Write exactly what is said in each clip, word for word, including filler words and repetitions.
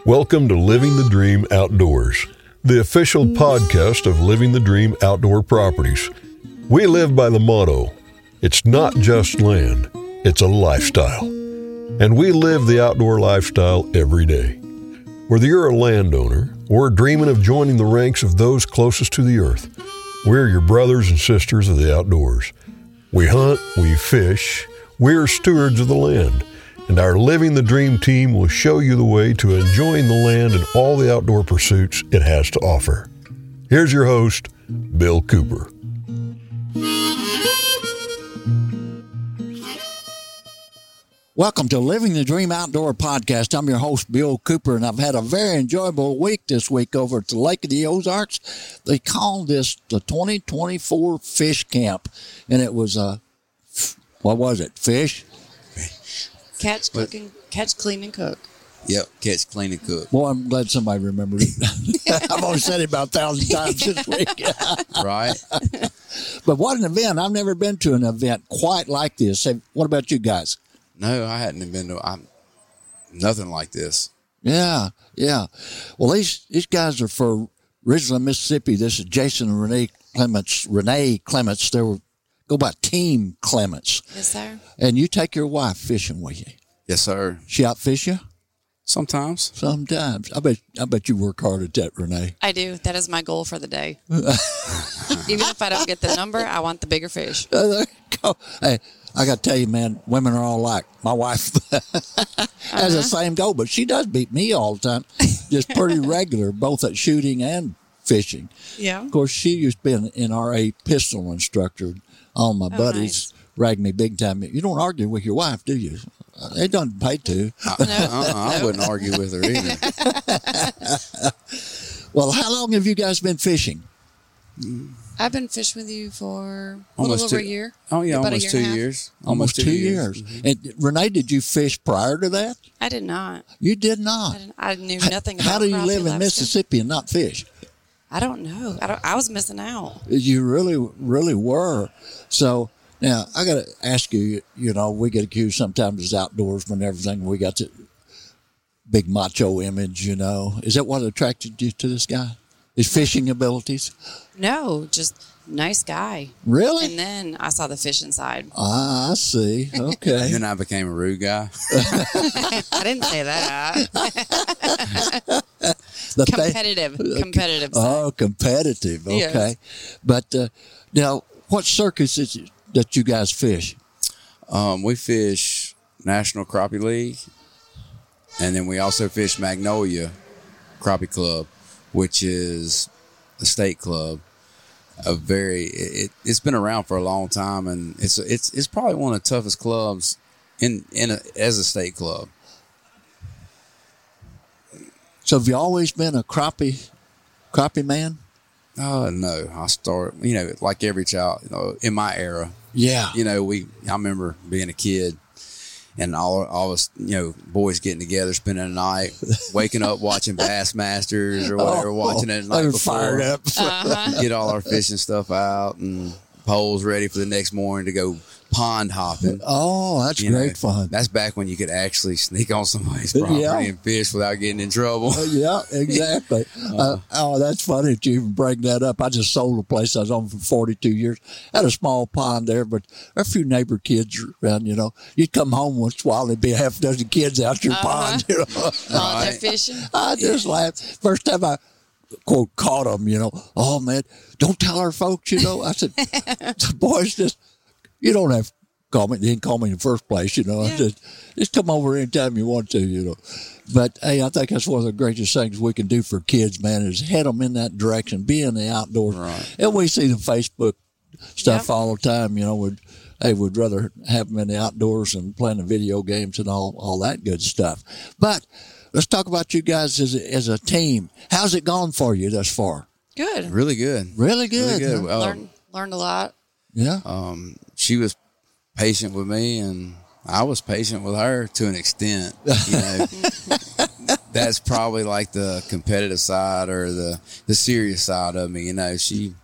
Welcome to Living the Dream Outdoors, the official podcast of Living the Dream Outdoor Properties. We live by the motto, it's not just land, it's a lifestyle. And we live the outdoor lifestyle every day. Whether you're a landowner or dreaming of joining the ranks of those closest to the earth, we're your brothers and sisters of the outdoors. We hunt, we fish, we're stewards of the land. And our Living the Dream team will show you the way to enjoying the land and all the outdoor pursuits it has to offer. Here's your host, Bill Cooper. Welcome to Living the Dream Outdoor Podcast. I'm your host, Bill Cooper, and I've had a very enjoyable week this week over at the Lake of the Ozarks. They call this the twenty twenty-four Fish Camp, and it was a, what was it, fish? Catch, cook, and, catch, clean, and cook. Yep, catch, clean, and cook. Boy, I'm glad somebody remembered it. I've only said it about a thousand times this week. Right. But what an event. I've never been to an event quite like this. Hey, what about you guys? No, I hadn't been to I'm, nothing like this. Yeah, yeah. Well, these these guys are for Ridgeland, Mississippi. This is Jason and Renee Clements. Renee Clements. They were go by Team Clements. Yes, sir. And you take your wife fishing with you. Yes, sir. She outfish you? Sometimes. Sometimes. I bet I bet you work hard at that, Renee. I do. That is my goal for the day. Even if I don't get the number, I want the bigger fish. Uh, there you go. Hey, I got to tell you, man, women are all alike. My wife has uh-huh. the same goal, but she does beat me all the time. Just pretty regular, both at shooting and fishing. Yeah. Of course, she used to be an N R A pistol instructor. All my oh, buddies nice. ragged me big time. You don't argue with your wife, do you? They don't pay to. Uh, no. uh-uh, I wouldn't argue with her either. Well, how long have you guys been fishing? I've been fishing with you for a almost little two, over a year. Oh, yeah, About almost year two years. Almost, almost two, two years. years. Mm-hmm. And Renee, did you fish prior to that? I did not. You did not? I, didn't, I knew nothing about How do you live in lobster. Mississippi and not fish? I don't know. I, don't, I was missing out. You really, really were. So now I got to ask you, you know, we get accused sometimes as outdoorsmen and everything. We got the big macho image, you know. Is that what attracted you to this guy? His fishing abilities? No, just nice guy. Really? And then I saw the fishing side. Ah, I see. Okay. And then I became a rude guy. I didn't say that. The competitive. Thing, competitive side. Oh, competitive. Okay. Yes. But uh, now, what circus is it that you guys fish? Um, we fish National Crappie League, and then we also fish Magnolia Crappie Club, which is a state club. A very it, it's been around for a long time, and it's it's it's probably one of the toughest clubs in in a, as a state club. So have you always been a crappie crappie man? Oh no, I start you know like every child, you know, in my era. Yeah, you know we I remember being a kid. And all all us, you know, boys getting together, spending the night, waking up watching Bassmasters or whatever, oh, watching it the night before. Fired up. Uh-huh. Get all our fishing stuff out and poles ready for the next morning to go pond hopping. Oh, that's you great know, fun. That's back when you could actually sneak on somebody's property yeah. and fish without getting in trouble. Uh, yeah, exactly. uh, uh, oh, that's funny that you even bring that up. I just sold a place I was on for forty-two years. Had a small pond there, but a few neighbor kids around, you know. You'd come home once in a while, there'd be a half dozen kids out your uh-huh. pond, you know. Oh, they're fishing? I just laughed. First time I, quote, caught them, you know. Oh, man, don't tell our folks, you know. I said, the boys just, you don't have to call me. They didn't call me in the first place, you know. Yeah. I just, just come over anytime you want to, you know. But, hey, I think that's one of the greatest things we can do for kids, man, is head them in that direction, be in the outdoors. Right. And we see the Facebook stuff yep. all the time, you know. We'd, hey, we'd rather have them in the outdoors and playing the video games and all, all that good stuff. But let's talk about you guys as a, as a team. How's it gone for you thus far? Good. Really good. Really good. Really good. Huh? Uh, learned, learned a lot. Yeah. Um, she was patient with me, and I was patient with her to an extent. You know, that's probably like the competitive side or the, the serious side of me. You know, she,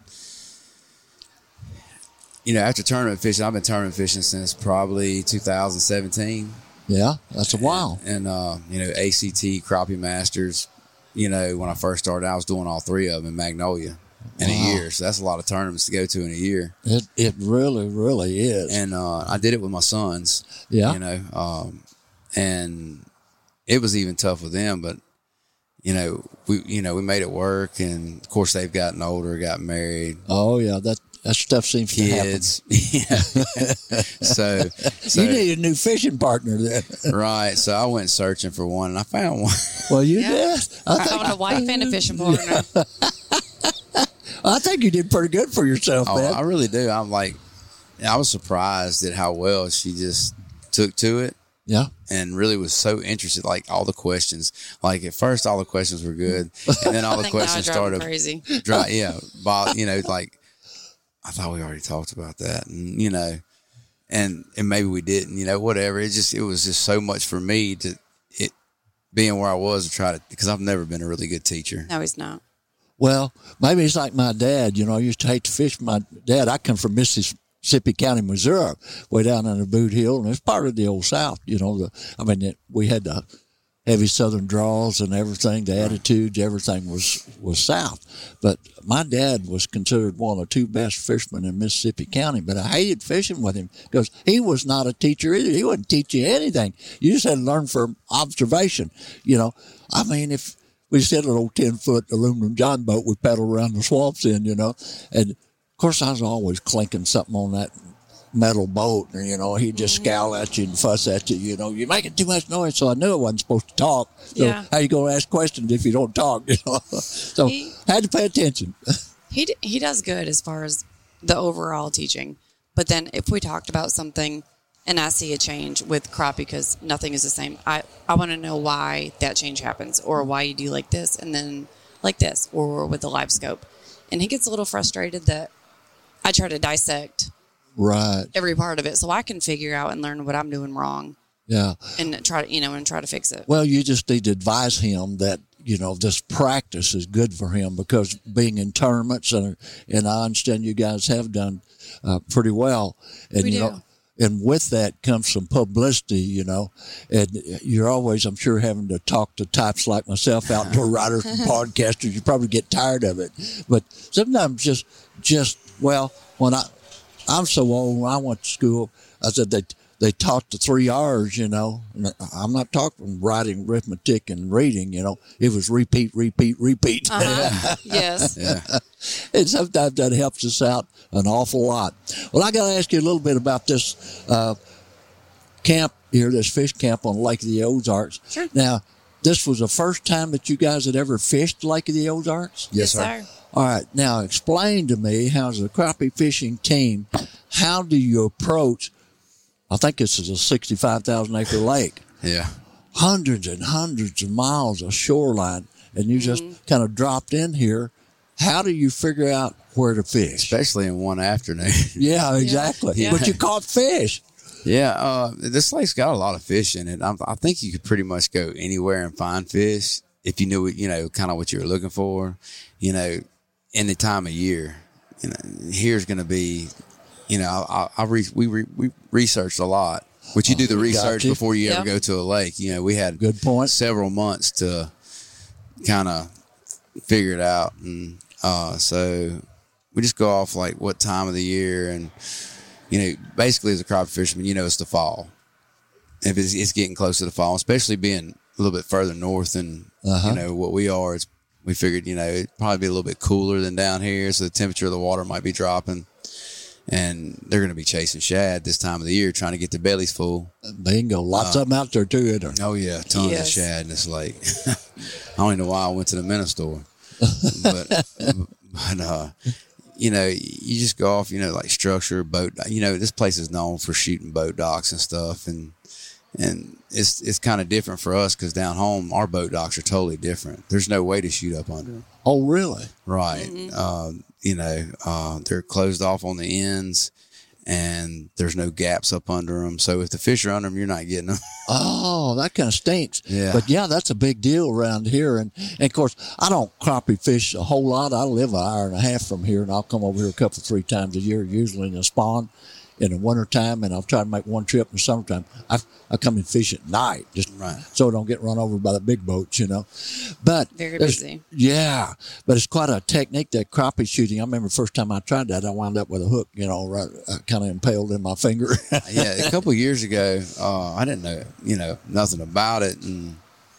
you know, after tournament fishing, I've been tournament fishing since probably two thousand seventeen. Yeah, that's a while. And, uh, you know, A C T, Crappie Masters, you know, when I first started, I was doing all three of them in Magnolia in Wow. a year. So that's a lot of tournaments to go to in a year. It it really, really is. And uh, I did it with my sons, Yeah. you know, um, and it was even tough with them, but, you know, we, you know, we made it work. And of course they've gotten older, got married, Oh, yeah, that, that stuff seems kids. Yeah. so, to happen. so You need a new fishing partner then. right. So I went searching for one, and I found one. Well, you Yeah. did. I I think, found a wife and a fishing partner. I think you did pretty good for yourself, Oh, man. I really do. I'm like, I was surprised at how well she just took to it Yeah. and really was so interested. Like all the questions, like at first all the questions were good, and then all I the think now I questions drive them started crazy. dry. Yeah, Bob, you know, like I thought we already talked about that, and you know, and and maybe we didn't. You know, whatever. It just it was just so much for me to it being where I was to try to, because I've never been a really good teacher. No, he's not. Well, maybe it's like my dad. You know, I used to hate to fish. My dad, I come from Mississippi County, Missouri, way down in the Boot Hill, and it's part of the old South. You know, the I mean, it, we had the heavy Southern draws and everything, the attitudes, everything was was South. But my dad was considered one of the two best fishermen in Mississippi County. But I hated fishing with him because he was not a teacher either. He wouldn't teach you anything. You just had to learn from observation. You know, I mean, if we just had an old ten-foot aluminum john boat we paddled around the swamps in, you know. And, of course, I was always clinking something on that metal boat. And, you know, he'd just scowl at you and fuss at you, you know. You're making too much noise, so I knew I wasn't supposed to talk. So Yeah. how you going to ask questions if you don't talk, you know? So He- had to pay attention. He d- he does good as far as the overall teaching. But then if we talked about something and I see a change with crappie because nothing is the same, I, I want to know why that change happens or why you do like this and then like this or with the live scope. And he gets a little frustrated that I try to dissect Right. every part of it so I can figure out and learn what I'm doing wrong Yeah. and try to, you know, and try to fix it. Well, you just need to advise him that, you know, this practice is good for him because being in tournaments, and, and I understand you guys have done uh, pretty well. And, We you do. know, and with that comes some publicity, you know, and you're always, I'm sure, having to talk to types like myself, outdoor writers and podcasters. You probably get tired of it, but sometimes just, just, well, when I, I'm so old, when I went to school, I said they, they taught the three R's, you know. And I'm not talking writing, arithmetic, and reading, you know. It was repeat, repeat, repeat. Uh-huh. Yes. Yeah. And sometimes that helps us out an awful lot. Well, I got to ask you a little bit about this uh, camp here, this fish camp on Lake of the Ozarks. Sure. Now, this was the first time that you guys had ever fished Lake of the Ozarks? Yes, sir. All right. Now, explain to me, how as a crappie fishing team, how do you approach, I think this is a sixty-five thousand acre lake, Yeah. hundreds and hundreds of miles of shoreline, and you just kind of dropped in here. How do you figure out where to fish? Especially in one afternoon. Yeah, exactly. Yeah. But you caught fish. Yeah, uh, this lake's got a lot of fish in it. I, I think you could pretty much go anywhere and find fish if you knew, what- you know, kind of what you were looking for, you know, any time of year. You know, here's going to be, you know, I, I re, we re, we researched a lot. Which you do the research you. before you ever Yeah. go to a lake. You know, we had Good point. several months to kind of figure it out, and uh, so we just go off like what time of the year, and you know, basically as a crappie fisherman, you know, it's the fall. If it's, it's getting close to the fall, especially being a little bit further north than Uh-huh. you know what we are, it's, we figured you know it'd probably be a little bit cooler than down here, so the temperature of the water might be dropping, and they're going to be chasing shad this time of the year, trying to get their bellies full. Bingo. Lots of them out there, too, isn't there? Oh yeah, tons Yes. of shad in this lake. I don't even know why I went to the minnow store, but but uh, you know, you just go off, you know, like structure boat. You know, this place is known for shooting boat docks and stuff, and and it's it's kind of different for us because down home our boat docks are totally different. There's no way to shoot up under them. Oh, really? Right. Um, you know, uh, they're closed off on the ends, and there's no gaps up under them. So if the fish are under them, you're not getting them. Oh, that kind of stinks. Yeah. But yeah, that's a big deal around here. And, and of course, I don't crappie fish a whole lot. I live an hour and a half from here, and I'll come over here a couple, three times a year, usually in the spawn. in the wintertime, and I'll try to make one trip in the summertime. I I come and fish at night, just Right. so I don't get run over by the big boats, you know. But Very there's- busy. Yeah, but it's quite a technique, that crappie shooting. I remember the first time I tried that, I wound up with a hook, you know, right, uh, kind of impaled in my finger. Yeah, a couple of years ago, uh, I didn't know, you know, nothing about it, and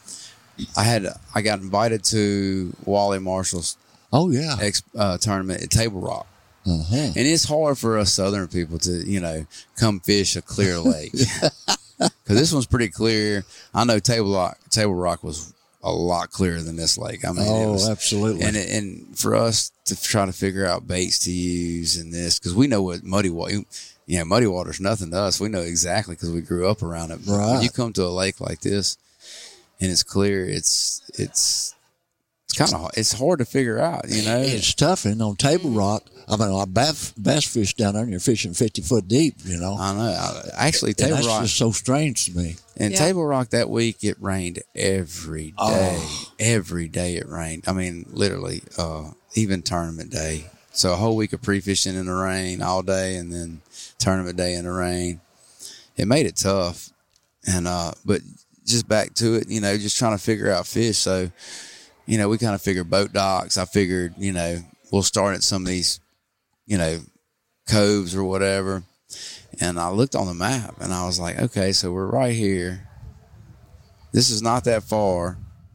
I had I got invited to Wally Marshall's Oh yeah. ex, uh, tournament at Table Rock, Uh-huh. and it's hard for us Southern people to, you know, come fish a clear lake because this one's pretty clear. I know Table Rock, Table Rock was a lot clearer than this lake. I mean, it Oh, was, absolutely. and it, and for us to try to figure out baits to use in this, because we know what muddy water, you know, muddy water's nothing to us. We know exactly because we grew up around it. But Right. when you come to a lake like this and it's clear, it's it's it's kind of it's hard to figure out. You know, It's tough, and on Table Rock, I mean, I bass, bass fish down there, and you're fishing fifty foot deep, you know. I know. I, actually, And Table that's Rock just so strange to me. and Yeah. Table Rock that week it rained every day. Oh. Every day it rained. I mean, literally, uh, even tournament day. So a whole week of pre-fishing in the rain all day, and then tournament day in the rain. It made it tough, and uh, but just back to it, you know, just trying to figure out fish. So, you know, we kind of figured boat docks. I figured, you know, we'll start at some of these, you know, coves or whatever. And I looked on the map and I was like, okay, so we're right here. This is not that far.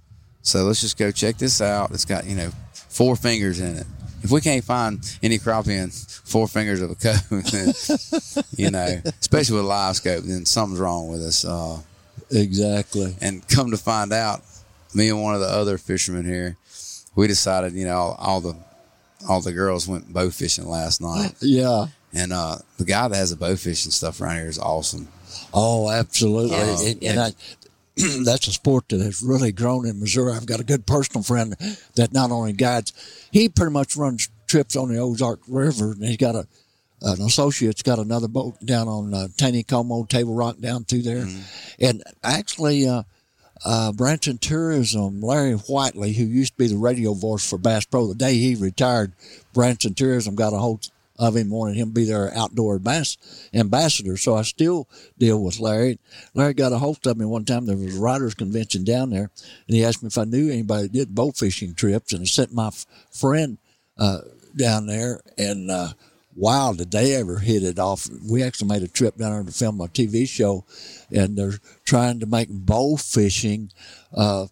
So let's just go check this out. It's got, you know, four fingers in it. If we can't find any crappie in four fingers of a cove, then, you know, especially with a live scope, then something's wrong with us. Uh, Exactly. and come to find out, me and one of the other fishermen here, we decided, you know, all, all the all the girls went bow fishing last night. Yeah. And uh, the guy that has the bow fishing stuff around here is awesome. Oh, absolutely. Yeah. And, Yeah. and I, that's a sport that has really grown in Missouri. I've got a good personal friend that not only guides, he pretty much runs trips on the Ozark River, and he's got a an associate's got another boat down on uh, Taneycomo, Table Rock down through there. And actually, uh, uh, Branson Tourism, Larry Whiteley, who used to be the radio voice for Bass Pro, the day he retired, Branson Tourism got a hold of him, wanted him to be their outdoor bass ambassador. So I still deal with Larry. Larry got a hold of me one time. There was a writers convention down there, and he asked me if I knew anybody that did boat fishing trips, and I sent my f- friend uh, down there, and uh, wow, did they ever hit it off. We actually made a trip down there to film a T V show, and they're trying to make bow fishing uh,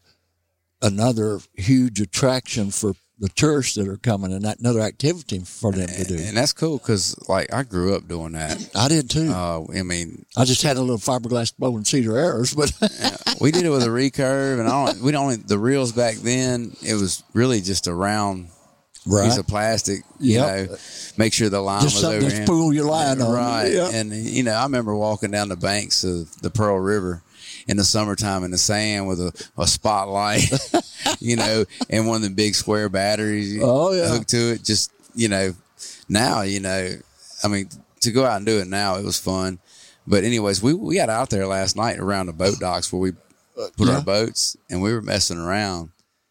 another huge attraction for the tourists that are coming, and that another activity for them to do. And that's cool because, like, I grew up doing that. I did too. Uh, I mean, I just had a little fiberglass bow and cedar arrows, but we did it with a recurve, and I don't, we don't only the reels back then. It was really just a round right. piece of plastic. You Yep. know, make sure the line Just was something over to in. spool your line on. Right. Yeah. And, you know, I remember walking down the banks of the Pearl River in the summertime in the sand with a, a spotlight, you know, and one of the big square batteries Oh, yeah. hooked to it. Just, you know, now, you know, I mean, to go out and do it now, it was fun. But anyways, we, we got out there last night around the boat docks where we put Yeah. our boats, and we were messing around,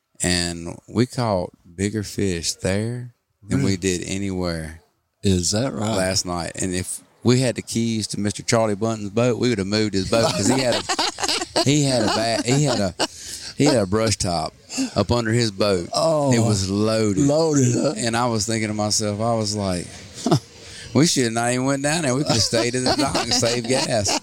and we caught bigger fish there than we did anywhere Is that right? last night. And if we had the keys to Mister Charlie Bunton's boat, we would have moved his boat because he had a he had a ba- he had a he had a brush top up under his boat. Oh. It was loaded. Loaded up. And I was thinking to myself, I was like, huh, we should have not even went down there. We could have stayed in the dock and saved gas.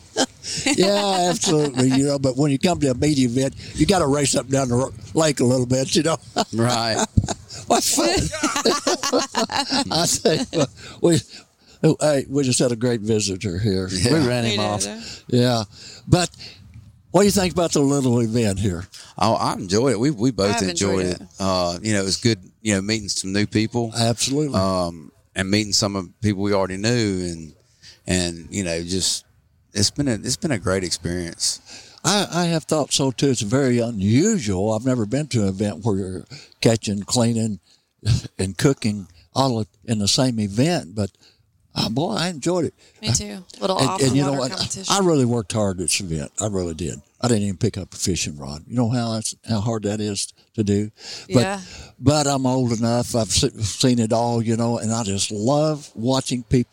Yeah, absolutely. You know, but when you come to a media event, you got to race up and down the ro- lake a little bit. You know, Right. what's fun? I say, we oh, hey, we just had a great visitor here. Yeah. We ran We him did. off. Yeah, but what do you think about the little event here? Oh, I enjoyed it. We we both I've enjoyed, enjoyed it. Uh, you know, it was good. You know, meeting some new people. Absolutely. um, and meeting some of the people we already knew, and and you know, just it's been a it's been a great experience. I, I have thought so too. It's very unusual. I've never been to an event where you're catching, cleaning, and cooking all in the same event. But uh, boy, I enjoyed it. Me too. Little And, off and the you know water what? competition. I really worked hard at this event. I really did. I didn't even pick up a fishing rod. You know how that's, how hard that is to do. But Yeah. but I'm old enough. I've se- seen it all. You know, and I just love watching people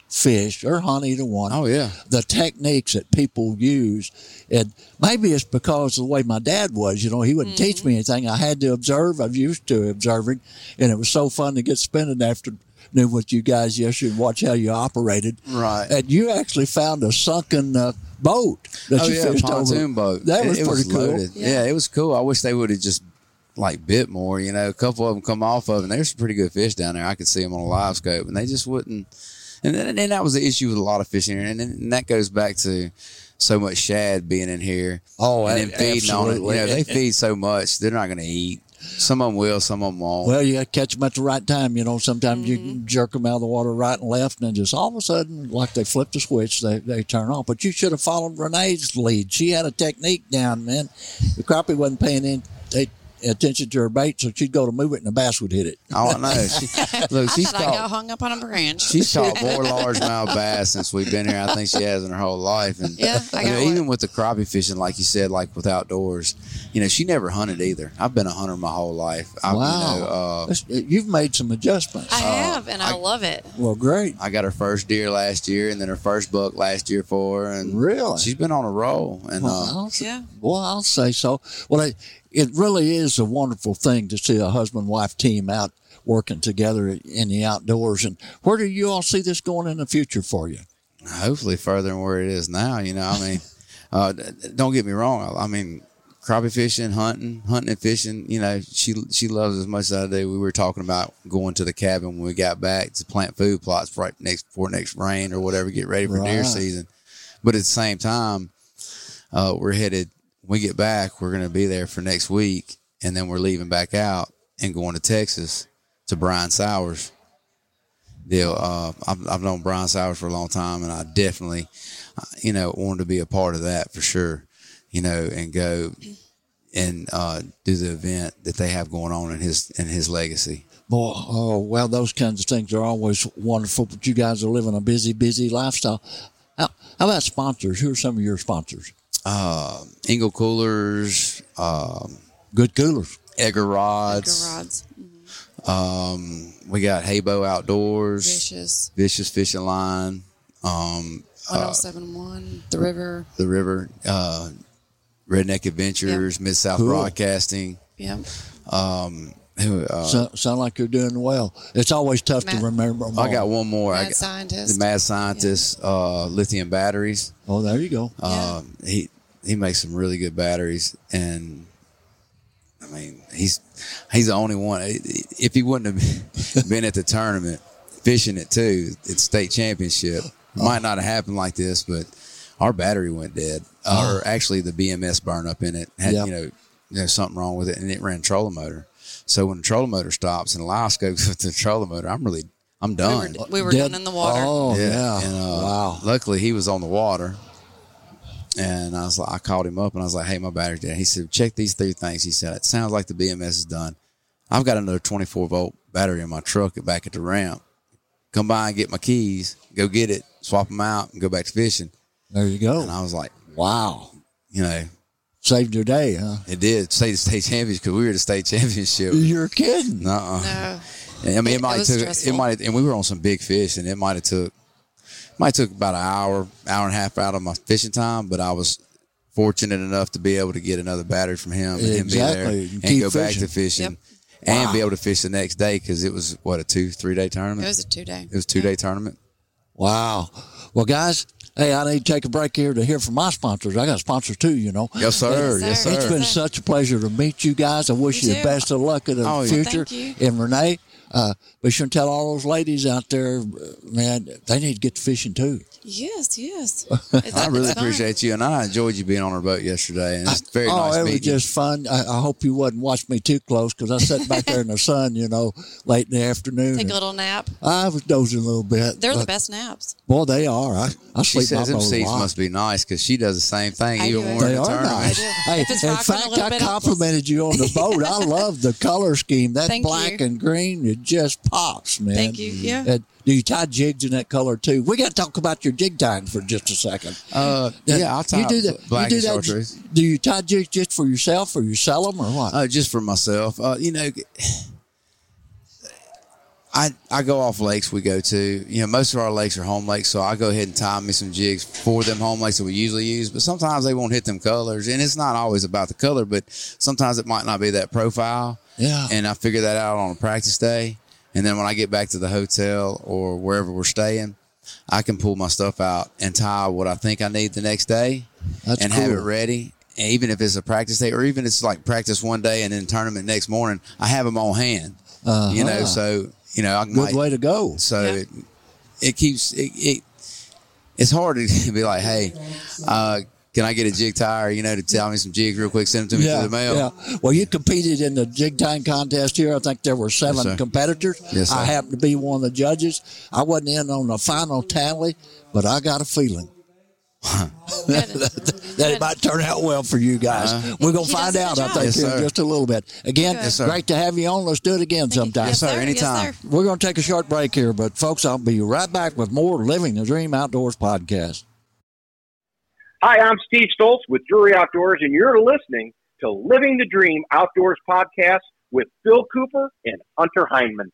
fish or hunt, either one. Oh, yeah. The techniques that people use. And maybe it's because of the way my dad was. You know, he wouldn't teach me anything. I had to observe. I'm used to observing. And it was so fun to get spent an afternoon with you guys yesterday and watch how you operated. Right. And you actually found a sunken uh, boat that oh, you yeah, fished pontoon over. boat. That It- was it pretty cool. loaded. Yeah. Yeah. It was cool. I wish they would have just like bit more. You know, a couple of them come off of, and there's some pretty good fish down there. I could see them on a live scope, and they just wouldn't. And then, and then that was the issue with a lot of fishing here, and, then, and that goes back to so much shad being in here. Oh, and a- then feeding on it. You absolutely. know, they feed so much, they're not going to eat. Some of them will, some of them won't. Well, you got to catch them at the right time. You know, sometimes you can jerk them out of the water right and left, and then just all of a sudden, like they flip the switch, they, they turn on. But you should have followed Renee's lead. She had a technique down, man. The crappie wasn't paying in, they, attention to her bait, so she'd go to move it, and the bass would hit it. Oh, I know. She, look, I she's thought I got caught, hung up on a branch. she's caught more largemouth bass since we've been here. I think she has in her whole life. And Yeah, I you know, got one. even with the crappie fishing, like you said, like with outdoors, you know, she never hunted either. I've been a hunter my whole life. I, Wow. You know, uh, That's- You've made some adjustments. I have, and I, I- love it. Well, great. I got her first deer last year, and then her first buck last year for her, and Really? she's been on a roll. And Well, uh, I'll, s- Yeah. well, I'll say so. Well, it, it really is a wonderful thing to see a husband-wife team out working together in the outdoors. And where do you all see this going in the future for you? hopefully further than where it is now. You know, I mean, uh, d- don't get me wrong. I mean, crappie fishing, hunting, hunting and fishing. You know, she she loves as much as I do. We were talking about going to the cabin when we got back to plant food plots right next before next rain or whatever, get ready for deer Right. season. But at the same time, uh, we're headed. When we get back, we're going to be there for next week, and then we're leaving back out and going to Texas to Brian Sowers. Deal. Uh, I've, I've known Brian Sowers for a long time, and I definitely, uh, you know, wanted to be a part of that for sure. You know, and go and uh, do the event that they have going on in his in his legacy. Boy, oh, well, those kinds of things are always wonderful, but you guys are living a busy, busy lifestyle. How, how about sponsors? Who are some of your sponsors? Uh, Engel Coolers, um, Good coolers. Edgar Rods. Edgar rods. Um, we got Haybo Outdoors, Vicious. Vicious Fishing Line, um, one uh, oh seven one. The River. The River, uh, Redneck Adventures, Mid South Cool. Broadcasting. Yep. Um, who, uh, So, sound like you're doing well. It's always tough Matt- to remember them I all. got one more. I Mad got, Scientist. the Mad Scientist, uh, lithium batteries. Oh, there you go. Yeah. Um, he he makes some really good batteries, and I mean he's he's the only one. If he wouldn't have been at the tournament fishing it too, it's state championship, it might not have happened like this. But our battery went dead, uh, or actually the B M S burned up in it. Had Yep. you know there's something wrong with it, and it ran trolling motor. So when the trolling motor stops and the live scopes with the trolling motor, I'm really I'm We done. were, we were Dead- down in the water. Oh, yeah. And, uh, Wow. Luckily, he was on the water, and I was like, I called him up and I was like, "Hey, my battery's dead." He said, "Check these three things." He said, "It sounds like the B M S is done. I've got another twenty-four volt battery in my truck back at the ramp. Come by and get my keys. Go get it. Swap them out and go back to fishing." There you go. And I was like, Wow. you know, Saved your day, huh? it did state the state championship because we were at the state championship. You're kidding. Nuh-uh. No. I mean, it, It- might it was took it stressful. might, and we were on some big fish, and it might have took might took about an hour, hour and a half out of my fishing time. But I was fortunate enough to be able to get another battery from him and him be there Exactly. You and keep go back fishing. to fishing Yep. and Wow. be able to fish the next day because it was what a two three day tournament. It was a two day. It was a two day tournament. Wow. Well, guys, hey, I need to take a break here to hear from my sponsors. I got sponsors too, you know. Yes, sir. Yes, Yes, sir. sir. It's been such a pleasure to meet you guys. I wish Me you the too. best of luck in the Oh, yeah. future. Thank you. And Renee, uh, be sure and tell all those ladies out there, uh, man, they need to get to fishing too. Yes, yes. It's, I really it's fun. appreciate you, and I enjoyed you being on our boat yesterday. And it's very oh, nice it was meeting you. just fun. I, I hope you wouldn't watch me too close because I sat back there in the sun, you know, late in the afternoon. Take a and little nap. I was dozing a little bit. They're the but, best naps. Boy, they are. I, I She sleep my says them boat a seats lot. must be nice because she does the same thing I even do when it. we're They in the are tournament. nice. I do. Hey, If it's in rocking a fact, little I bit, complimented you on the boat. I love the color scheme. That Thank black you. and green, it just pops, man. Thank you. Yeah. And do you tie jigs in that color too? We got to talk about your jig tying for just a second. Uh, yeah, I'll tie you do that. black you do and that. chartreuse. Do you tie jigs just for yourself, or you sell them, or what? Uh, just for myself. Uh, you know, I, I go off lakes we go to. You know, most of our lakes are home lakes, so I go ahead and time me some jigs for them home lakes that we usually use. But sometimes they won't hit them colors, and it's not always about the color, but sometimes it might not be that profile. Yeah. And I figure that out on a practice day. And then when I get back to the hotel or wherever we're staying, I can pull my stuff out and tie what I think I need the next day. That's and cool. have it ready. And even if it's a practice day, or even if it's like practice one day and then tournament next morning, I have them on hand. Uh-huh. You know, so you know, I Good might, way to go. So Yeah. it, it keeps it, it. It's hard to be like, hey, uh, can I get a jig tire? You know, to tell me some jigs real quick, send them to me Yeah, through the mail. yeah. Well, you competed in the jig tying contest here. I think there were seven sir. competitors. Yes, sir. I happened to be one of the judges. I wasn't in on the final tally, but I got a feeling that it might turn out well for you guys. Uh, We're going He to find does a out, good I job. think, Yes, here in sir. just a little bit. Again, Yes, sir. great to have you on. Let's do it again sometime. Yes, sir. sir, anytime. Yes, sir. We're going to take a short break here, but folks, I'll be right back with more Living the Dream Outdoors podcast. Hi, I'm Steve Stoltz with Drury Outdoors, and you're listening to Living the Dream Outdoors podcast with Bill Cooper and Hunter Heinman.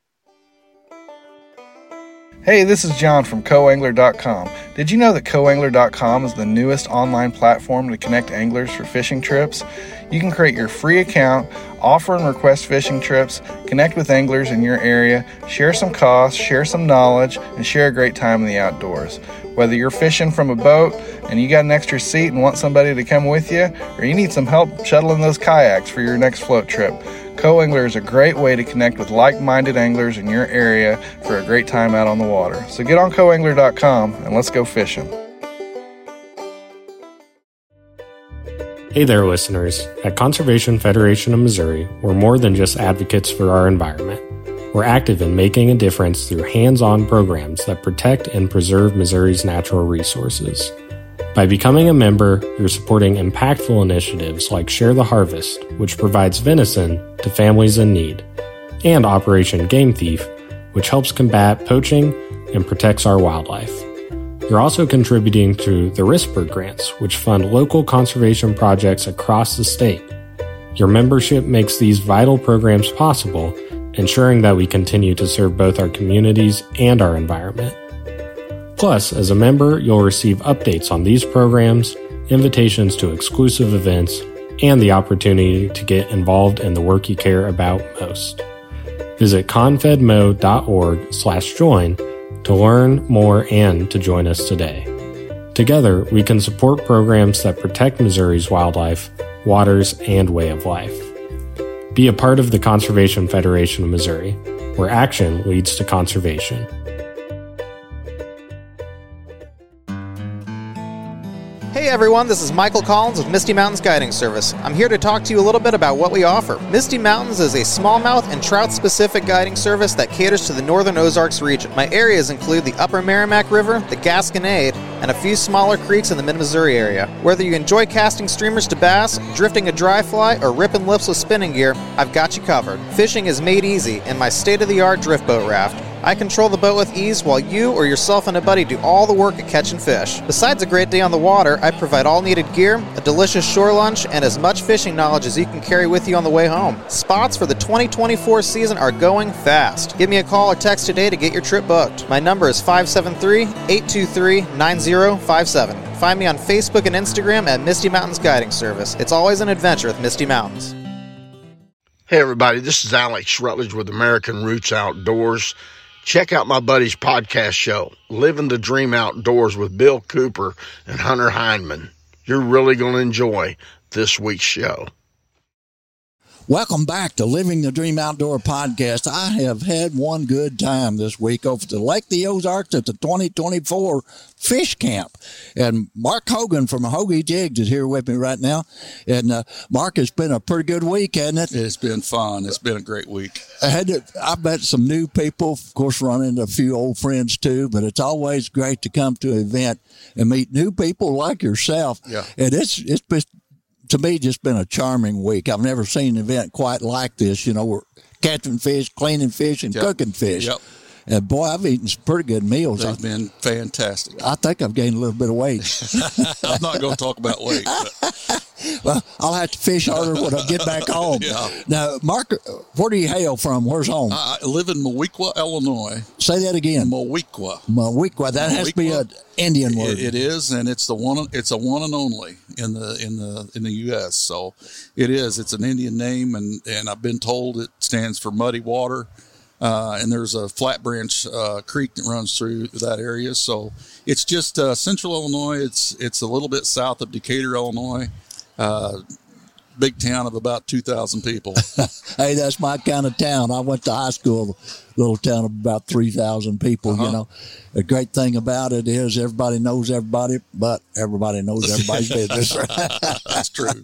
Hey, this is John from Co Angler dot com. Did you know that Co Angler dot com is the newest online platform to connect anglers for fishing trips? You can create your free account, offer and request fishing trips, connect with anglers in your area, share some costs, share some knowledge, and share a great time in the outdoors. Whether you're fishing from a boat and you got an extra seat and want somebody to come with you, or you need some help shuttling those kayaks for your next float trip, Co-Angler is a great way to connect with like-minded anglers in your area for a great time out on the water. So get on Co Angler dot com and let's go fishing. Hey there, listeners. At Conservation Federation of Missouri, we're more than just advocates for our environment. We're active in making a difference through hands-on programs that protect and preserve Missouri's natural resources. By becoming a member, you're supporting impactful initiatives like Share the Harvest, which provides venison to families in need, and Operation Game Thief, which helps combat poaching and protects our wildlife. You're also contributing to the RISPER grants, which fund local conservation projects across the state. Your membership makes these vital programs possible, ensuring that we continue to serve both our communities and our environment. Plus, as a member, you'll receive updates on these programs, invitations to exclusive events, and the opportunity to get involved in the work you care about most. Visit confedmo.org slash join to learn more and to join us today. Together, we can support programs that protect Missouri's wildlife, waters, and way of life. Be a part of the Conservation Federation of Missouri, where action leads to conservation. Hey everyone, this is Michael Collins with Misty Mountains Guiding Service. I'm here to talk to you a little bit about what we offer. Misty Mountains is a smallmouth and trout-specific guiding service that caters to the northern Ozarks region. My areas include the Upper Merrimack River, the Gasconade, and a few smaller creeks in the mid-Missouri area. Whether you enjoy casting streamers to bass, drifting a dry fly, or ripping lips with spinning gear, I've got you covered. Fishing is made easy in my state-of-the-art drift boat raft. I control the boat with ease while you or yourself and a buddy do all the work at catching fish. Besides a great day on the water, I provide all needed gear, a delicious shore lunch, and as much fishing knowledge as you can carry with you on the way home. Spots for the twenty twenty-four season are going fast. Give me a call or text today to get your trip booked. My number is five seven three, eight two three, nine zero five seven. Find me on Facebook and Instagram at Misty Mountains Guiding Service. It's always an adventure with Misty Mountains. Hey everybody, this is Alex Rutledge with American Roots Outdoors. Check out my buddy's podcast show, Living the Dream Outdoors with Bill Cooper and Hunter Heinman. You're really going to enjoy this week's show. Welcome back to Living the Dream Outdoor podcast. I have had one good time this week over to Lake the Ozarks at the twenty twenty-four Fish Camp. And Mark Hogan from Hoagie Jigs is here with me right now. And uh, Mark, it's been a pretty good week, hasn't it? It's been fun. It's been a great week. I had to, I met some new people, of course, run into a few old friends too, but it's always great to come to an event and meet new people like yourself. Yeah. And it's, it's been, to me, just been a charming week. I've never seen an event quite like this. You know, we're catching fish, cleaning fish, and Yep. cooking fish. Yep. And boy, I've eaten some pretty good meals. They've I, been fantastic. I think I've gained a little bit of weight. I'm not going to talk about weight. But Well, I'll have to fish harder when I get back home. Yeah. Now, Mark, where do you hail from? Where's home? I live in Moweaqua, Illinois. Say that again. Moweaqua. Moweaqua. That has to be an Indian word. It, it is, and it's the one. It's a one and only in the in the in the U S. So it is. It's an Indian name, and and I've been told it stands for muddy water. Uh, and there's a Flat Branch uh, Creek that runs through that area. So it's just uh, central Illinois. It's it's a little bit south of Decatur, Illinois. Uh, big town of about two thousand people. Hey, that's my kind of town. I went to high school, a little town of about three thousand people, uh-huh. You know. The great thing about it is everybody knows everybody, but everybody knows everybody's business. That's true.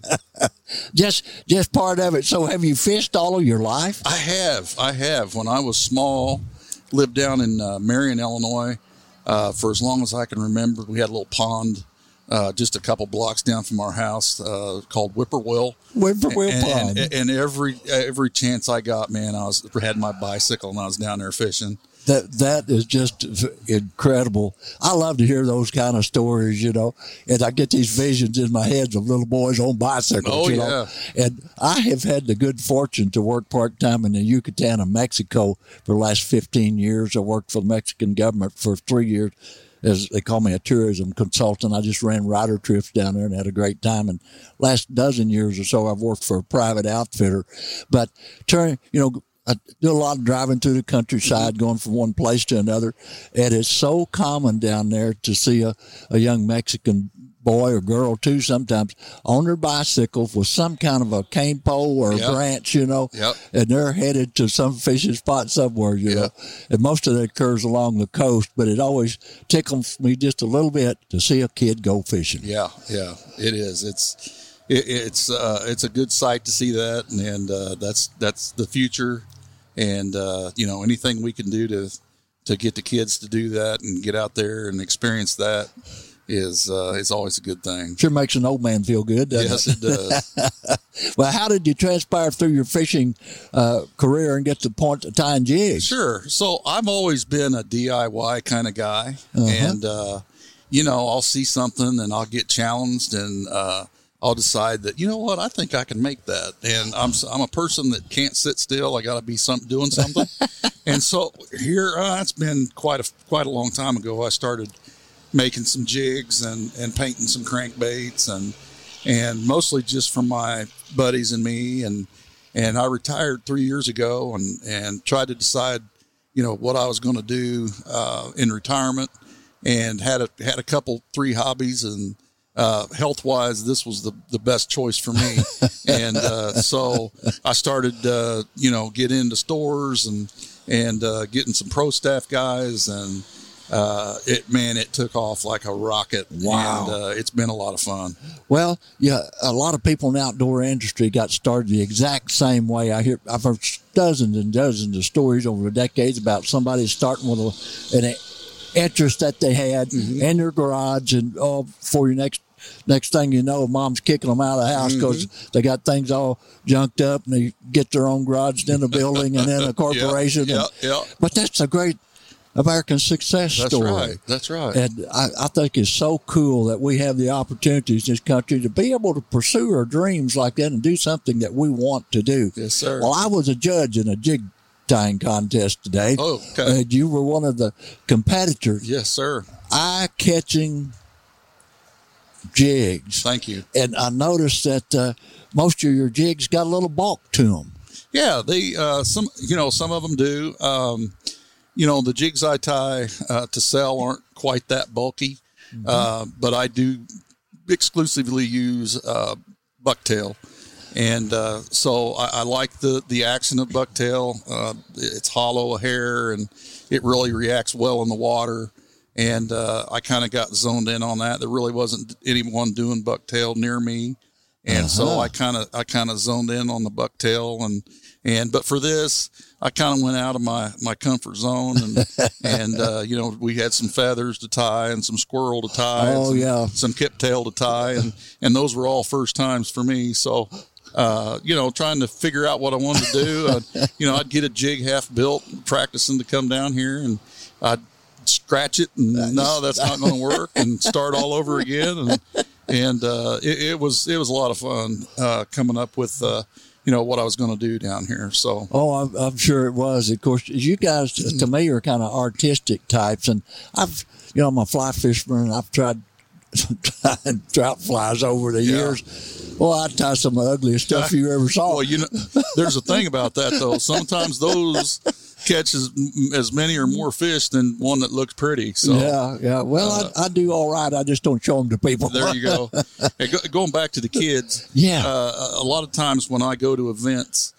Just just part of it. So have you fished all of your life? I have. I have. When I was small, lived down in uh, Marion, Illinois, uh, for as long as I can remember. We had a little pond uh, just a couple blocks down from our house uh, called Whippoorwill. Whippoorwill and, Pond. And, and every every chance I got, man, I was had my bicycle and I was down there fishing. That that is just incredible. I love to hear those kind of stories, you know. And I get these visions in my head of little boys on bicycles, oh, you yeah. know. And I have had the good fortune to work part time in the Yucatan of Mexico for the last fifteen years. I worked for the Mexican government for three years. As they call me a tourism consultant. I just ran rider trips down there and had a great time. And last dozen years or so, I've worked for a private outfitter. But turn, you know. I do a lot of driving through the countryside, going from one place to another. And it's so common down there to see a, a young Mexican boy or girl, too, sometimes on their bicycle with some kind of a cane pole or a yep. branch, you know, yep. and they're headed to some fishing spot somewhere, you yep. know. And most of that occurs along the coast, but it always tickles me just a little bit to see a kid go fishing. Yeah, yeah, it is. It's it, it's uh, it's a good sight to see that, and, and uh, that's that's the future. And, uh, you know, anything we can do to to get the kids to do that and get out there and experience that is uh, is always a good thing. Sure makes an old man feel good, doesn't yes, it? Yes, it does. Well, how did you transpire through your fishing uh, career and get to the point of tying jigs? Sure. So I've always been a D I Y kind of guy. Uh-huh. And, uh, you know, I'll see something and I'll get challenged and uh I'll decide that, you know what, I think I can make that. And I'm I'm a person that can't sit still. I got to be some, doing something. And so here, uh, it's been quite a quite a long time ago. I started making some jigs and, and painting some crankbaits and and mostly just from my buddies and me. And and I retired three years ago and, and tried to decide, you know, what I was going to do uh, in retirement, and had a had a couple three hobbies. And Uh, health-wise, this was the, the best choice for me. And uh, so I started, uh, you know, get into stores and and uh, getting some pro staff guys. And uh, it, man, it took off like a rocket. Wow. And uh, it's been a lot of fun. Well, yeah, a lot of people in the outdoor industry got started the exact same way. I hear, I've heard dozens and dozens of stories over the decades about somebody starting with a, an interest that they had mm-hmm. in their garage, and oh, for your next next thing you know, mom's kicking them out of the house because mm-hmm. they got things all junked up, and they get their own garage, then a building, and then a corporation. yeah, and, yeah, yeah. But that's a great American success That's story. right. That's right. And I, I think it's so cool that we have the opportunities in this country to be able to pursue our dreams like that and do something that we want to do. Yes, sir. Well, I was a judge in a jig tying contest today. Oh, okay. And you were one of the competitors. Yes, sir. Eye-catching jigs. Thank you. And I noticed that uh, most of your jigs got a little bulk to them. Yeah, they uh, some you know some of them do. Um, you know, the jigs I tie uh, to sell aren't quite that bulky, mm-hmm. uh, but I do exclusively use uh, bucktail. And uh, so I, I like the, the action of bucktail. Uh, it's hollow hair, and it really reacts well in the water. And uh, I kind of got zoned in on that. There really wasn't anyone doing bucktail near me, and uh-huh. so I kind of I kind of zoned in on the bucktail. And and but for this, I kind of went out of my, my comfort zone, and and uh, you know, we had some feathers to tie and some squirrel to tie. Oh and some, yeah, some kiptail to tie, and and those were all first times for me. So. Uh, you know, trying to figure out what I wanted to do. I'd, you know, I'd get a jig half built, practicing to come down here, and I'd scratch it, and no, that's not going to work, and start all over again. And and uh, it, it was it was a lot of fun uh, coming up with uh, you know what I was going to do down here. So oh, I'm, I'm sure it was. Of course, you guys to me are kind of artistic types, and I've you know I'm a fly fisherman. And I've tried trout flies over the Yeah. years. Well, I tie some of the ugliest stuff you ever saw. Well, you know, there's a thing about that though. Sometimes those catch as, as many or more fish than one that looks pretty. So yeah, yeah. Well, uh, I, I do all right. I just don't show them to people. there you go. Hey, go, going back to the kids. Yeah. Uh, a lot of times when I go to events,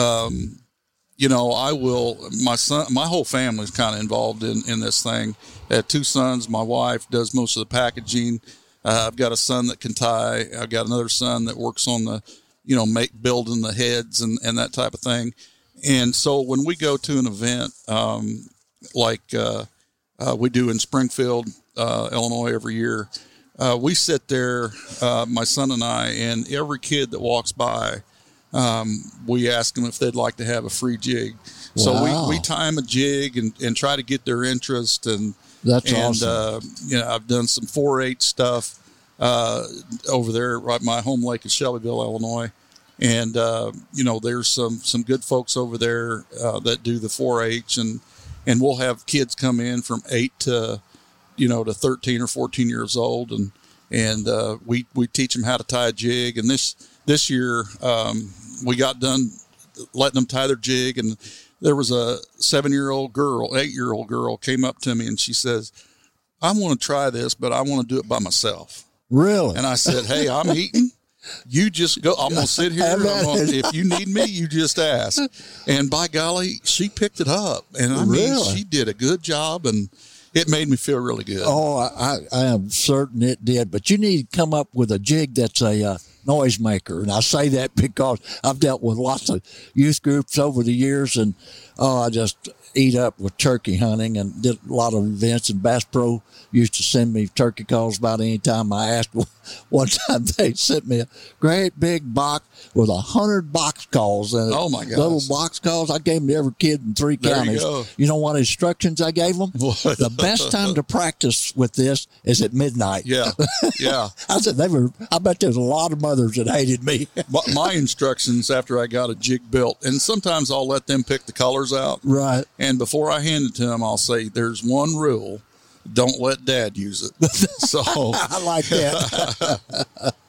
um, you know, I will. My son, my whole family is kind of involved in in this thing. I have two sons. My wife does most of the packaging. Uh, I've got a son that can tie. I've got another son that works on the, you know, make building the heads and, and that type of thing. And so when we go to an event, um, like uh, uh, we do in Springfield, uh, Illinois every year, uh, we sit there, uh, my son and I, and every kid that walks by, um, we ask them if they'd like to have a free jig. Wow. So we, we tie them a jig and, and try to get their interest. And That's and, awesome. uh, you know, I've done some four H stuff uh, over there, right? My home lake is Shelbyville, Illinois. And, uh, you know, there's some, some good folks over there uh, that do the four H, and, and we'll have kids come in from eight to, you know, to thirteen or fourteen years old. And, and uh, we, we teach them how to tie a jig. And this, this year um, we got done letting them tie their jig, and there was a seven-year-old girl, eight-year-old girl came up to me, and she says, I want to try this, but I want to do it by myself. Really? And I said, hey, I'm eating. You just go. I'm going to sit here. I'm gonna, if you need me, you just ask. And by golly, she picked it up. And I mean, Really? she did a good job, and it made me feel really good. Oh, I, I am certain it did. But you need to come up with a jig that's a uh, noise maker. And I say that because I've dealt with lots of youth groups over the years, and oh, I just eat up with turkey hunting and did a lot of events. And Bass Pro used to send me turkey calls about any time I asked. One time they sent me a great big box with a hundred box calls in it. Oh, my gosh. Little box calls. I gave them to every kid in three There you counties. go. You know what instructions I gave them? What? The best time to practice with this is at midnight. Yeah, yeah. I said they were. I bet there's a lot of mothers that hated me. my, my instructions after I got a jig built, and sometimes I'll let them pick the colors out. Right. And before I hand it to them, I'll say, there's one rule. Don't let Dad use it. So I like that.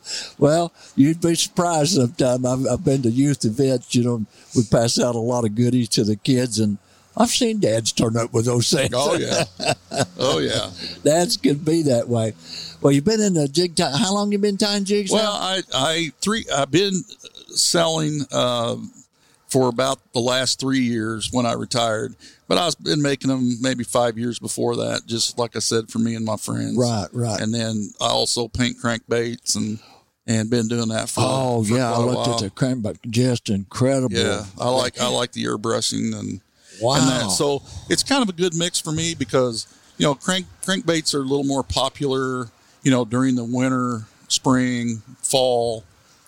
Well, you'd be surprised sometime. I've, I've been to youth events, you know, we pass out a lot of goodies to the kids, and I've seen dads turn up with those things. Oh, yeah. Oh, yeah. Dads can be that way. Well, you've been in the jig tie. How long you been tying jigs Well, now? I, I three, I've been selling uh, for about the last three years when I retired, but I've been making them maybe five years before that, just like I said, for me and my friends. Right, right. And then I also paint crankbaits and, and been doing that for, Oh, for yeah. I quite a looked while. at the crankback. Just incredible. Yeah, I like I like the airbrushing and Wow. and that. So it's kind of a good mix for me because you know crank crankbaits are a little more popular, you know, during the winter, spring, fall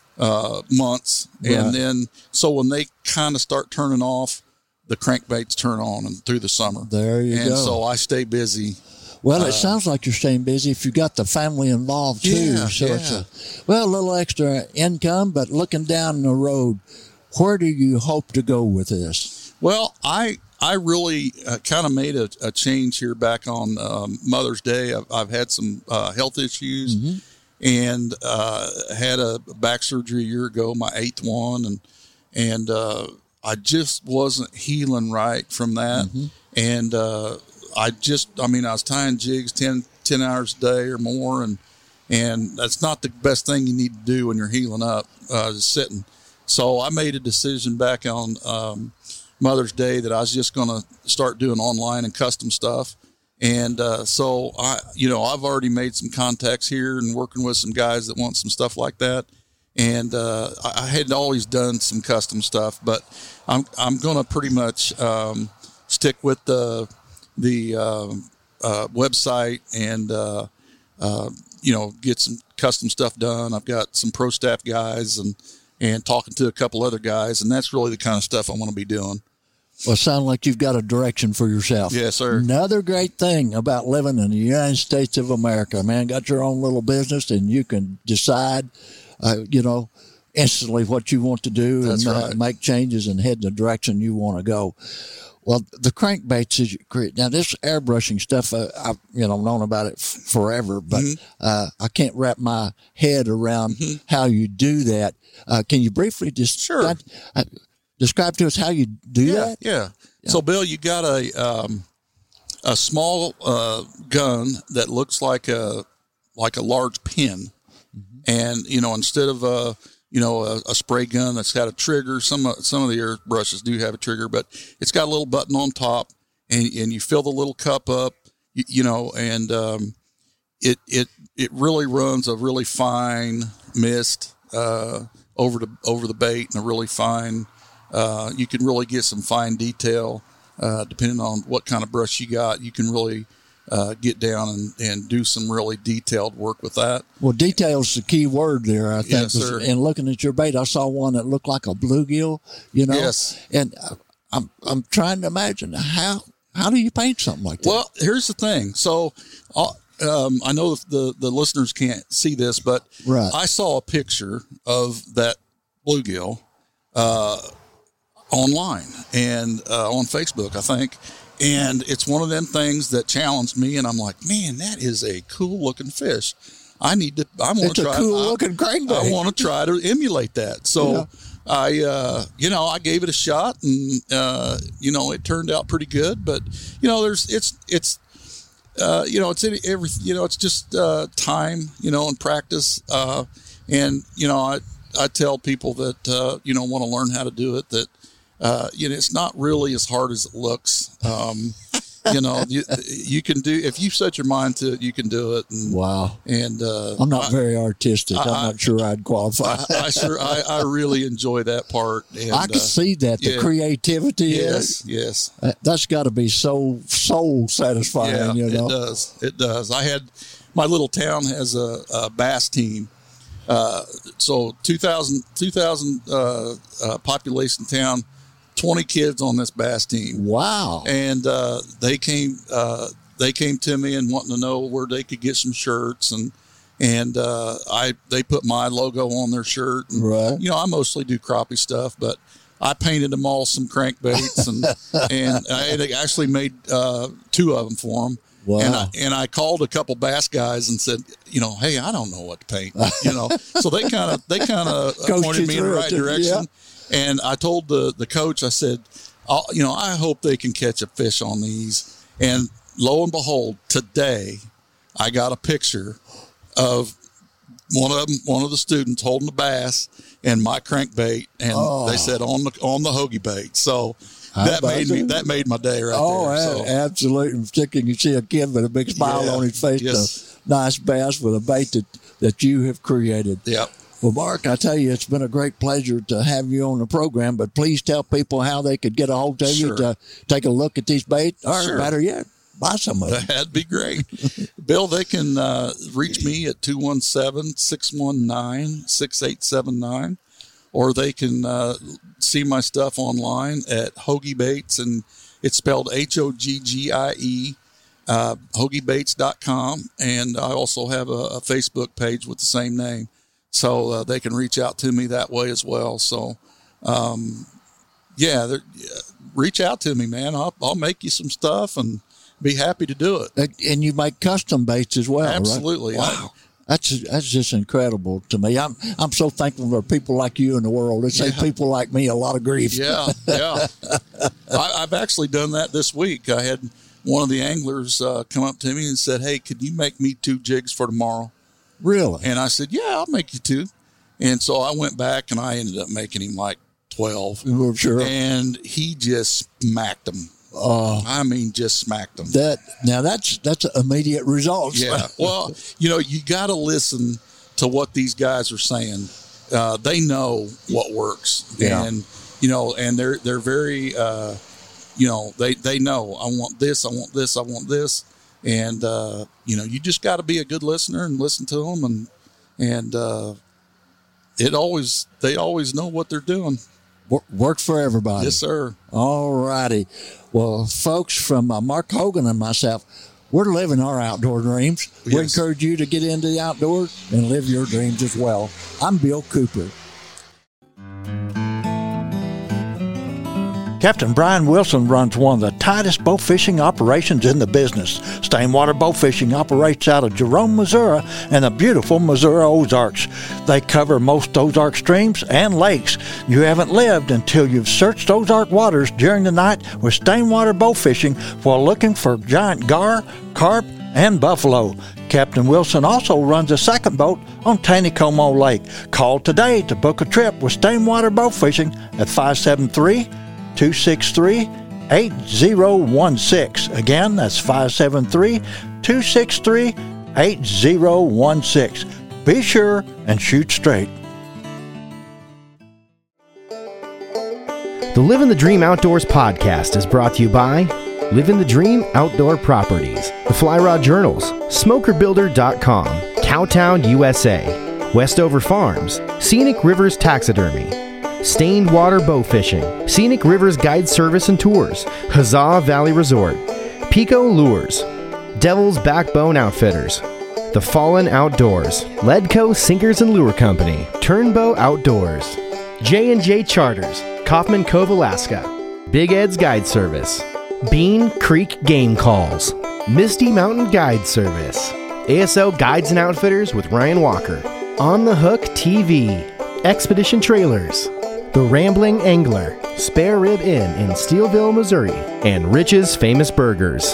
uh, months, Right. and then so when they kind of start turning off, the crankbaits turn on and through the summer. There you and go. so I stay busy. Well, it Uh, sounds like you're staying busy if you got the family involved too. Yeah, so it's yeah. a well, a little extra income, but looking down the road, where do you hope to go with this? Well, I I really uh, kind of made a, a change here back on um, Mother's Day. I've, I've had some uh, health issues Mm-hmm. and uh, had a back surgery a year ago, my eighth one, and and uh, I just wasn't healing right from that. Mm-hmm. And uh, I just, I mean, I was tying jigs ten, ten hours a day or more, and and that's not the best thing you need to do when you're healing up, uh, just sitting. So I made a decision back on um, Mother's Day that I was just going to start doing online and custom stuff. And uh, so I, you know, I've already made some contacts here and working with some guys that want some stuff like that. And uh, I, I had always done some custom stuff, but I'm I'm going to pretty much um, stick with the the uh, uh, website and uh, uh, you know get some custom stuff done. I've got some pro staff guys and and talking to a couple other guys, and that's really the kind of stuff I want to be doing. Well, sound like you've got a direction for yourself. Yes, sir. Another great thing about living in the United States of America, man, got your own little business and you can decide, uh, you know, instantly what you want to do. That's and right. uh, make changes and head in the direction you want to go. Well, the crankbaits is create now. This airbrushing stuff, uh, I've you know known about it f- forever, but Mm-hmm. uh, I can't wrap my head around Mm-hmm. how you do that. Uh, can you briefly just Sure. uh, describe to us how you do Yeah, that? yeah. So, Bill, you got a um, a small uh, gun that looks like a like a large pin, and you know instead of a you know a, a spray gun that's got a trigger, some of- some of the airbrushes do have a trigger, but it's got a little button on top, and and you fill the little cup up, you, you know, and um, it it it really runs a really fine mist uh, over the over the bait and a really fine. Uh, you can really get some fine detail, uh, depending on what kind of brush you got. You can really uh, get down and, and do some really detailed work with that. Well, detail's the key word there, I think. Yes, sir. And looking at your bait, I saw one that looked like a bluegill, you know? Yes. And uh, I'm I'm trying to imagine how how do you paint something like that? Well, here's the thing. So uh, um, I know the, the listeners can't see this, but Right. I saw a picture of that bluegill uh, online and uh, on Facebook, I think. And it's one of them things that challenged me, and I'm like, man, that is a cool looking fish. I need to. I want It's to a try. cool I- looking crankbait. I want to try to emulate that. So, Yeah. I, uh, you know, I gave it a shot, and uh, you know, it turned out pretty good. But you know, there's it's it's. Uh, you know, it's any- every, you know, it's just uh, time, you know, and practice. Uh, and, you know, I, I tell people that, uh, you know, want to learn how to do it that, uh, you know, it's not really as hard as it looks. Um, you know, you, you can do, if you set your mind to it, you can do it. And, Wow. And, uh, I'm not I, very artistic. I, am I- not sure I'd qualify. I, I sure, I, I really enjoy that part. And, I can uh, see that, the yeah. creativity. Yes, yes. Uh, that's got to be so soul satisfying, Yeah, you know? it does. It does. I had my little town has a, a bass team. Uh, so two thousand, two thousand uh, uh, population town, twenty kids on this bass team. Wow. And uh, they came uh, they came to me and wanting to know where they could get some shirts, and and uh, I they put my logo on their shirt. And, Right. You know, I mostly do crappie stuff, but I painted them all some crankbaits, and and I had actually made uh, two of them for them. Wow. And I, and I called a couple bass guys and said, you know, hey, I don't know what to paint. You know, so they kind of they kind of Coached pointed you me in the through it, right didn't- direction. And I told the the coach, I said, I'll, you know, I hope they can catch a fish on these. And lo and behold, today I got a picture of one of them, one of the students holding the bass and my crankbait, and Oh. they said on the on the hoagie bait. So How that about made me that? that made my day right Oh, there. a- So. absolutely. Particularly, you see a kid with a big smile Yeah. on his face, Yes. a nice bass with a bait that, that you have created. Yep. Well, Mark, I tell you, it's been a great pleasure to have you on the program, but please tell people how they could get a hold of you Sure. to take a look at these bait, or Sure. better yet, buy some of them. That'd be great. Bill, they can uh, reach me at two one seven, six one nine, six eight seven nine, or they can uh, see my stuff online at Hoagie Baits, and it's spelled H O G G I E, uh, hoagie baits dot com. And I also have a, a Facebook page with the same name. So uh, they can reach out to me that way as well. So, um, yeah, they're- yeah, reach out to me, man. I'll, I'll make you some stuff and be happy to do it. Uh, And you make custom baits as well, right? Absolutely. Wow. That's that's just incredible to me. I'm I'm so thankful for people like you in the world. It saves Yeah. people like me a lot of grief. Yeah, yeah. I, I've actually done that this week. I had one of the anglers uh, come up to me and said, "Hey, could you make me two jigs for tomorrow?" Really? And I said, "Yeah, I'll make you two." And so I went back and I ended up making him like twelve. I'm sure. And he just smacked them. Oh, I mean, just smacked them. that now that's that's immediate results. Yeah. Well, you know, you got to listen to what these guys are saying. Uh, they know what works, Yeah. and you know, and they're they're very, uh, you know, they they know I want this, I want this, I want this, and uh, you know, you just got to be a good listener and listen to them, and and uh, it always they always know what they're doing. Works for everybody. Yes, sir. All righty. Well, folks, from uh, Mark Hogan and myself, we're living our outdoor dreams. Yes. We encourage you to get into the outdoors and live your dreams as well. I'm Bill Cooper. Captain Brian Wilson runs one of the tightest bow fishing operations in the business. Stainwater Bow Fishing operates out of Jerome, Missouri, and the beautiful Missouri Ozarks. They cover most Ozark streams and lakes. You haven't lived until you've searched Ozark waters during the night with Stainwater Bow Fishing while looking for giant gar, carp, and buffalo. Captain Wilson also runs a second boat on Taneycomo Lake. Call today to book a trip with Stainwater Bow Fishing at five seven three, two six three, eight zero one six. Again, that's five seven three, two six three, eight zero one six. Be sure and shoot straight. The Living the Dream Outdoors podcast is brought to you by Living the Dream Outdoor Properties, the Fly Rod Journals, Smoker Builder dot com, Cowtown U S A, Westover Farms, Scenic Rivers Taxidermy, Stained Water Bow Fishing, Scenic Rivers Guide Service and Tours, Huzzah Valley Resort, Pico Lures, Devil's Backbone Outfitters, The Fallen Outdoors, Ledco Sinkers and Lure Company, Turnbow Outdoors, J and J Charters, Kaufman Cove, Alaska, Big Ed's Guide Service, Bean Creek Game Calls, Misty Mountain Guide Service, A S O Guides and Outfitters with Ryan Walker, On the Hook T V, Expedition Trailers, The Rambling Angler, Spare Rib Inn in Steelville, Missouri, and Rich's Famous Burgers.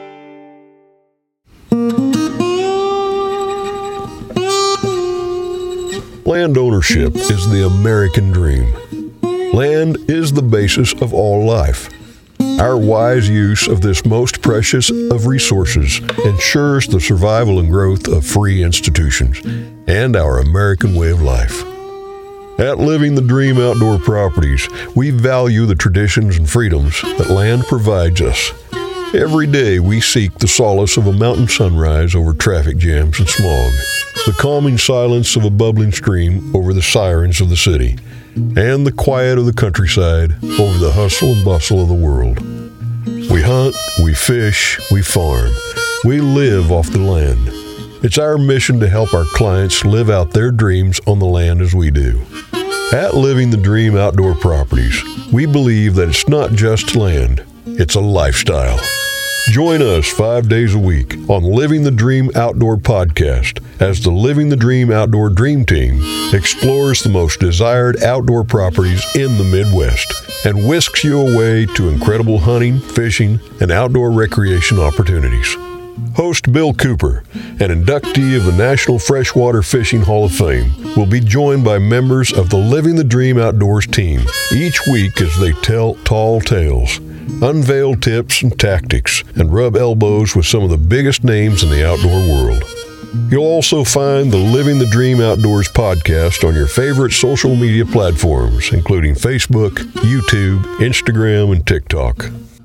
Land ownership is the American dream. Land is the basis of all life. Our wise use of this most precious of resources ensures the survival and growth of free institutions and our American way of life. At Living the Dream Outdoor Properties, we value the traditions and freedoms that land provides us. Every day we seek the solace of a mountain sunrise over traffic jams and smog, the calming silence of a bubbling stream over the sirens of the city, and the quiet of the countryside over the hustle and bustle of the world. We hunt, we fish, we farm. We live off the land. It's our mission to help our clients live out their dreams on the land as we do. At Living the Dream Outdoor Properties, we believe that it's not just land, it's a lifestyle. Join us five days a week on Living the Dream Outdoor Podcast as the Living the Dream Outdoor Dream Team explores the most desired outdoor properties in the Midwest and whisks you away to incredible hunting, fishing, and outdoor recreation opportunities. Host Bill Cooper, an inductee of the National Freshwater Fishing Hall of Fame, will be joined by members of the Living the Dream Outdoors team each week as they tell tall tales, unveil tips and tactics, and rub elbows with some of the biggest names in the outdoor world. You'll also find the Living the Dream Outdoors podcast on your favorite social media platforms, including Facebook, YouTube, Instagram, and TikTok.